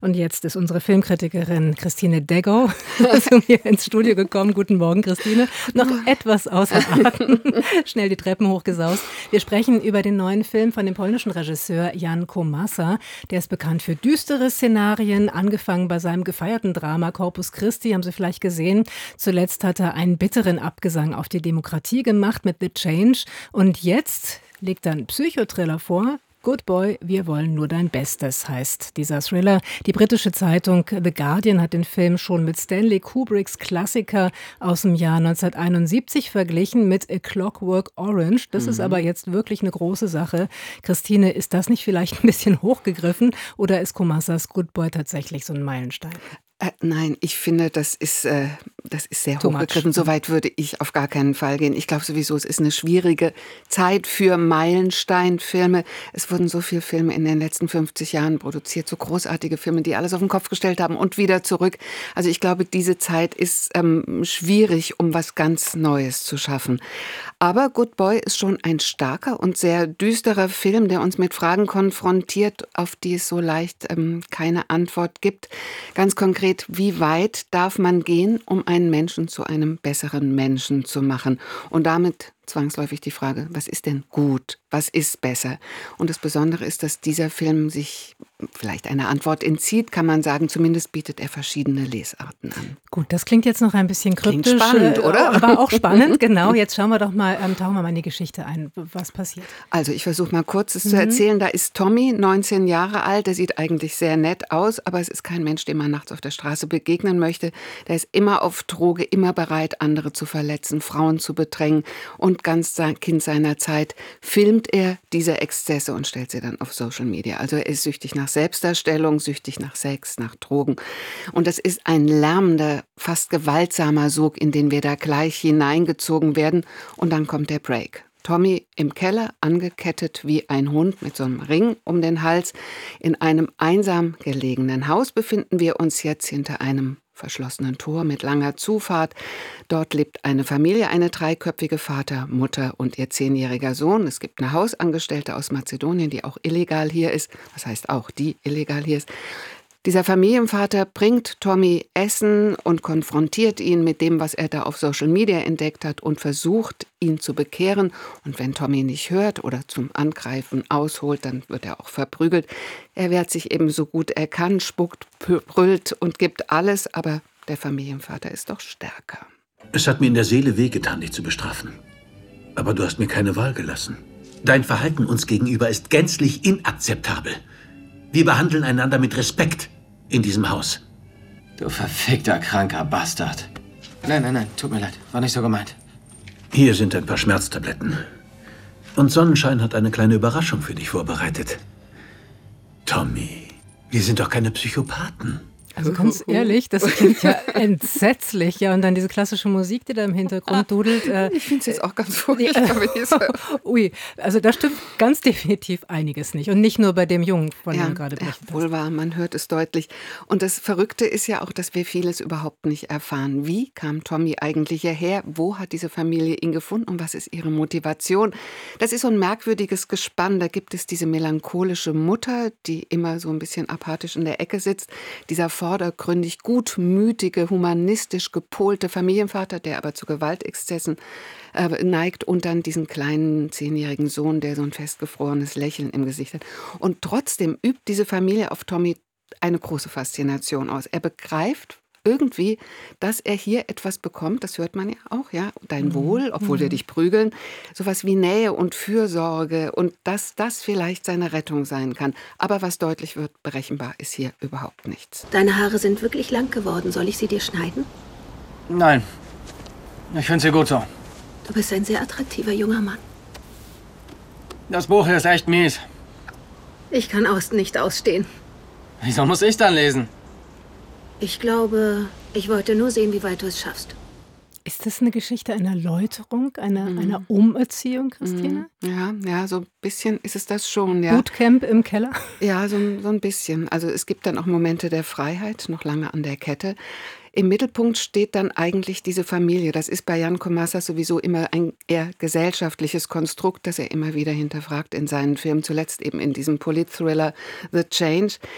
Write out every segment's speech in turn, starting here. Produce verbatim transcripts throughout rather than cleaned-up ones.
Und jetzt ist unsere Filmkritikerin Christine Deggo zu mir ins Studio gekommen. Guten Morgen, Christine. Noch etwas außer Atem. Schnell die Treppen hochgesaust. Wir sprechen über den neuen Film von dem polnischen Regisseur Jan Komasa. Der ist bekannt für düstere Szenarien, angefangen bei seinem gefeierten Drama Corpus Christi, haben Sie vielleicht gesehen. Zuletzt hat er einen bitteren Abgesang auf die Demokratie gemacht mit The Change. Und jetzt legt er einen Psychothriller vor. Good Boy, wir wollen nur dein Bestes, heißt dieser Thriller. Die britische Zeitung The Guardian hat den Film schon mit Stanley Kubricks Klassiker aus dem Jahr neunzehnhunderteinundsiebzig verglichen mit A Clockwork Orange. Das mhm. ist aber jetzt wirklich eine große Sache. Christine, ist das nicht vielleicht ein bisschen hochgegriffen oder ist Komasas Good Boy tatsächlich so ein Meilenstein? Äh, nein, ich finde, das ist, äh, das ist sehr hochgegriffen. So weit würde ich auf gar keinen Fall gehen. Ich glaube sowieso, es ist eine schwierige Zeit für Meilensteinfilme. Es wurden so viele Filme in den letzten fünfzig Jahren produziert, so großartige Filme, die alles auf den Kopf gestellt haben und wieder zurück. Also ich glaube, diese Zeit ist ähm, schwierig, um was ganz Neues zu schaffen. Aber Good Boy ist schon ein starker und sehr düsterer Film, der uns mit Fragen konfrontiert, auf die es so leicht ähm, keine Antwort gibt. Ganz konkret, wie weit darf man gehen, um einen Menschen zu einem besseren Menschen zu machen? Und damit zwangsläufig die Frage, was ist denn gut? Was ist besser? Und das Besondere ist, dass dieser Film sich vielleicht eine Antwort entzieht, kann man sagen. Zumindest bietet er verschiedene Lesarten an. Gut, das klingt jetzt noch ein bisschen kryptisch. Klingt spannend, oder? Aber auch spannend, genau. Jetzt schauen wir doch mal, ähm, tauchen wir mal in die Geschichte ein. Was passiert? Also ich versuche mal kurz es Mhm. zu erzählen. Da ist Tommy, neunzehn Jahre alt. Der sieht eigentlich sehr nett aus, aber es ist kein Mensch, dem man nachts auf der Straße begegnen möchte. Der ist immer auf Droge, immer bereit, andere zu verletzen, Frauen zu bedrängen. Und ganz sein Kind seiner Zeit filmt er diese Exzesse und stellt sie dann auf Social Media. Also er ist süchtig nach Selbstdarstellung, süchtig nach Sex, nach Drogen. Und das ist ein lärmender, fast gewaltsamer Sog, in den wir da gleich hineingezogen werden. Und dann kommt der Break. Tommy im Keller, angekettet wie ein Hund mit so einem Ring um den Hals. In einem einsam gelegenen Haus befinden wir uns jetzt hinter einem verschlossenen Tor mit langer Zufahrt. Dort lebt eine Familie, eine dreiköpfige, Vater, Mutter und ihr zehnjähriger Sohn. Es gibt eine Hausangestellte aus Mazedonien, die auch illegal hier ist. Das heißt auch, die illegal hier ist. Dieser Familienvater bringt Tommy Essen und konfrontiert ihn mit dem, was er da auf Social Media entdeckt hat und versucht, ihn zu bekehren. Und wenn Tommy nicht hört oder zum Angreifen ausholt, dann wird er auch verprügelt. Er wehrt sich eben so gut er kann, spuckt, brüllt und gibt alles, aber der Familienvater ist doch stärker. Es hat mir in der Seele wehgetan, dich zu bestrafen. Aber du hast mir keine Wahl gelassen. Dein Verhalten uns gegenüber ist gänzlich inakzeptabel. Wir behandeln einander mit Respekt in diesem Haus. Du verfickter, kranker Bastard. Nein, nein, nein, tut mir leid. War nicht so gemeint. Hier sind ein paar Schmerztabletten. Und Sonnenschein hat eine kleine Überraschung für dich vorbereitet. Tommy, wir sind doch keine Psychopathen. Also ganz ehrlich, das klingt ja entsetzlich. Ja, und dann diese klassische Musik, die da im Hintergrund dudelt. Äh, ich finde es jetzt auch ganz furchtbar. Ui, also da stimmt ganz definitiv einiges nicht. Und nicht nur bei dem Jungen, von ja, dem du gerade berichtet hast. Wohl wahr, man hört es deutlich. Und das Verrückte ist ja auch, dass wir vieles überhaupt nicht erfahren. Wie kam Tommy eigentlich hierher? Wo hat diese Familie ihn gefunden? Und was ist ihre Motivation? Das ist so ein merkwürdiges Gespann. Da gibt es diese melancholische Mutter, die immer so ein bisschen apathisch in der Ecke sitzt. Dieser vordergründig gutmütige, humanistisch gepolte Familienvater, der aber zu Gewaltexzessen äh, neigt, und dann diesen kleinen zehnjährigen Sohn, der so ein festgefrorenes Lächeln im Gesicht hat. Und trotzdem übt diese Familie auf Tommy eine große Faszination aus. Er begreift irgendwie, dass er hier etwas bekommt, das hört man ja auch, ja, dein Wohl, obwohl wir dich prügeln, sowas wie Nähe und Fürsorge und dass das vielleicht seine Rettung sein kann. Aber was deutlich wird, berechenbar ist hier überhaupt nichts. Deine Haare sind wirklich lang geworden. Soll ich sie dir schneiden? Nein, ich finde sie gut so. Du bist ein sehr attraktiver junger Mann. Das Buch hier ist echt mies. Ich kann Osten nicht ausstehen. Wieso muss ich dann lesen? Ich glaube, ich wollte nur sehen, wie weit du es schaffst. Ist das eine Geschichte einer Läuterung, einer, mhm. einer Umerziehung, Christine? Ja, ja, so ein bisschen ist es das schon, ja. Bootcamp im Keller? Ja, so, so ein bisschen. Also es gibt dann auch Momente der Freiheit, noch lange an der Kette. Im Mittelpunkt steht dann eigentlich diese Familie. Das ist bei Jan Komasa sowieso immer ein eher gesellschaftliches Konstrukt, das er immer wieder hinterfragt in seinen Filmen, zuletzt eben in diesem Polit-Thriller The Change.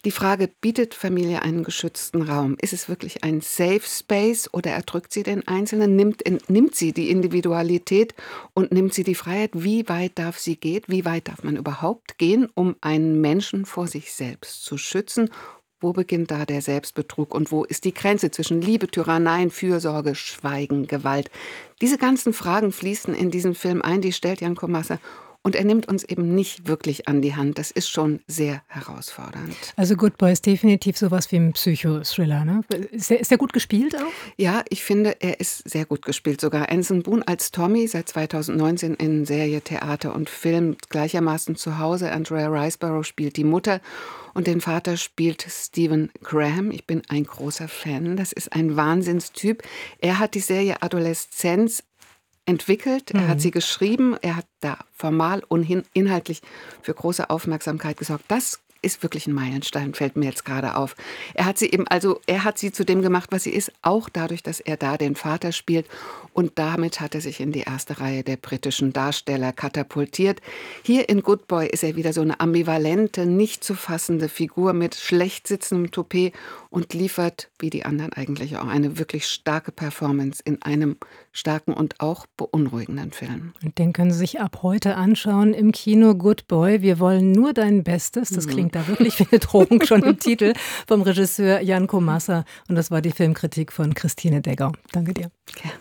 Die Frage, bietet Familie einen geschützten Raum? Ist es wirklich ein Safe Space oder erdrückt sie den Einzelnen? Nimmt, nimmt sie die Individualität und nimmt sie die Freiheit? Wie weit darf sie gehen? Wie weit darf man überhaupt gehen, um einen Menschen vor sich selbst zu schützen? Wo beginnt da der Selbstbetrug und wo ist die Grenze zwischen Liebe, Tyranneien, Fürsorge, Schweigen, Gewalt? Diese ganzen Fragen fließen in diesen Film ein, die stellt Jan Kommassa. Und er nimmt uns eben nicht wirklich an die Hand. Das ist schon sehr herausfordernd. Also Good Boy ist definitiv sowas wie ein Psychothriller, ne? Ist der, ist der gut gespielt auch? Ja, ich finde, er ist sehr gut gespielt. Sogar Anson Boone als Tommy, seit zweitausendneunzehn in Serie, Theater und Film gleichermaßen zu Hause. Andrea Riseborough spielt die Mutter und den Vater spielt Stephen Graham. Ich bin ein großer Fan. Das ist ein Wahnsinnstyp. Er hat die Serie Adoleszenz entwickelt, er hat sie geschrieben, er hat da formal und inhaltlich für große Aufmerksamkeit gesorgt. Das ist wirklich ein Meilenstein, fällt mir jetzt gerade auf. Er hat sie eben, also er hat sie zu dem gemacht, was sie ist, auch dadurch, dass er da den Vater spielt. Und damit hat er sich in die erste Reihe der britischen Darsteller katapultiert. Hier in Good Boy ist er wieder so eine ambivalente, nicht zu fassende Figur mit schlecht sitzendem Toupet und liefert, wie die anderen eigentlich auch, eine wirklich starke Performance in einem starken und auch beunruhigenden Film. Und den können Sie sich ab heute anschauen im Kino. Good Boy, wir wollen nur dein Bestes. Das klingt da wirklich wie eine Drohung schon im Titel vom Regisseur Jan Kommassa. Und das war die Filmkritik von Christine Degger. Danke dir. Gerne.